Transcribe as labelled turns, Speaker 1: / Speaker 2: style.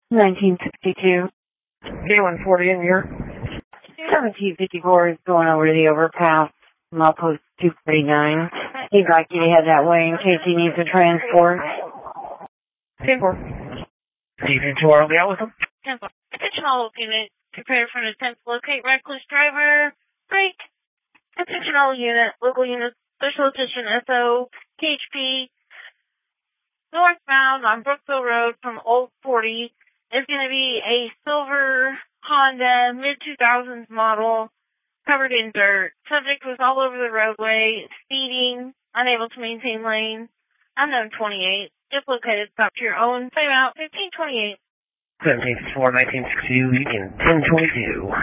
Speaker 1: 1962.
Speaker 2: J140 in here.
Speaker 1: 1754 is going over the overpass. Milepost 249. He'd like you to head that way in case he needs a transport.
Speaker 2: 10-4. C-2 are we out with him?
Speaker 3: 10-4. Attention all units. Prepare for an attempt to locate reckless driver. Break. Attention all units. Local units. Special attention SO. THP. Northbound on Brookville Road from Old 40 is going to be a silver Honda mid-2000s model covered in dirt. Subject was all over the roadway, speeding, unable to maintain lane. Unknown 28. If located, stop to your own. Time out 1528.
Speaker 2: 1754, 1962, in 1022.